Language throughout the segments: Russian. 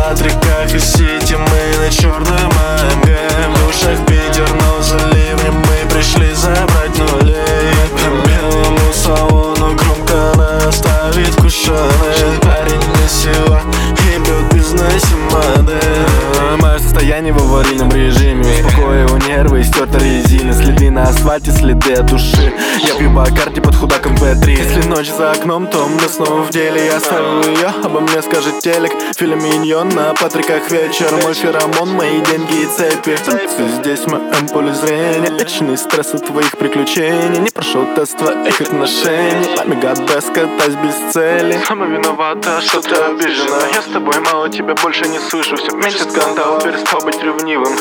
Патриках и Сити, мы на черном АМГ. В душах Питер, но за ливнем мы пришли забрать нулей. По белому салону громко наставит кушаны. Парень не сила и бьет бизнесе модель. Мое состояние в аварийном режиме, успокоил нервы и стерта резина. Следы на асфальте, следы от души. Я пью по карте под худаком П3. Если ночь за окном, то мы снова в деле. Я оставил ее, обо мне скажет телек. Фильм «Миньон» на Патриках вечер. Мой феромон, мои деньги и цепи. Здесь мой поле зрения. Вечный стресс от твоих приключений. Не прошел тест твоих отношений. Маме гадбес, катаюсь без цели. Сама виновата, что ты обижена. Я с тобой мало, тебя больше не слышу. Все меньше скандал, перестал быть ревнивым.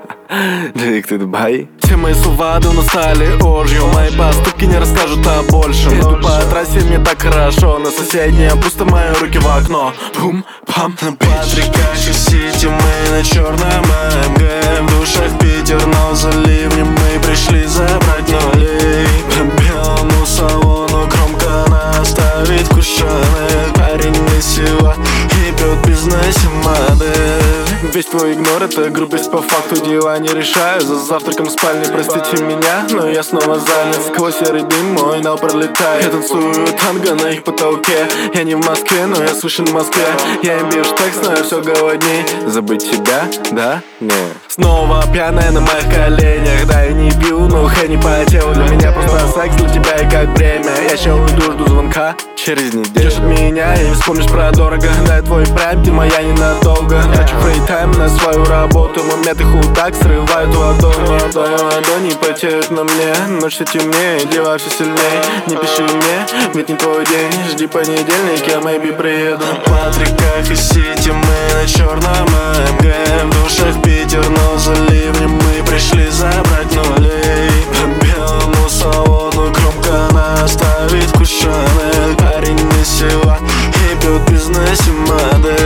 Addicted by. Все мои слова давно стали ложью. Мои поступки не расскажут о большем. Иду по трассе, мне так хорошо. На соседнее пусто, мои руки в окно. Бум-пам. На Патриках и Сити, мы на черном АМГ. В душах Питер, но за ливнем мы пришли забрать нулей. По белому салону громко наставит кушаны. Парень не сила и пьет в бизнесе модель. Весь твой игнор — это грубость по факту. Дела не решаю, за завтраком в спальне. Простите меня, но я снова занят. Сквозь серый дым мой нал пролетает. Я танцую танго на их потолке. Я не в Москве, но я слышен в Москве. Я им бью текст, но я все голодней. Забыть тебя? Да? Не. Снова пьяная на моих коленях. Да, я не пью, но хэ не по телу. Для меня просто секс, для тебя и как бремя. Я ща уйду, жду звонка через неделю. Держит меня и вспомнишь про дорого. Дай твой прайм, ты моя ненадолго. Хочу фрейтайм на свою работу. Момент и худак срывают ладони. Твои ладони потеют на мне. Ночь все темнее, дела все сильнее. Не пиши мне, ведь не твой день. Жди понедельник, я maybe приеду. На Патриках и Сити, мы на черном АМГ. В душах Питер, но за ливнем мы пришли забрать нулей. По белому салону громко наставит кушаны. Парень не сила и пьет в бизнесе модель.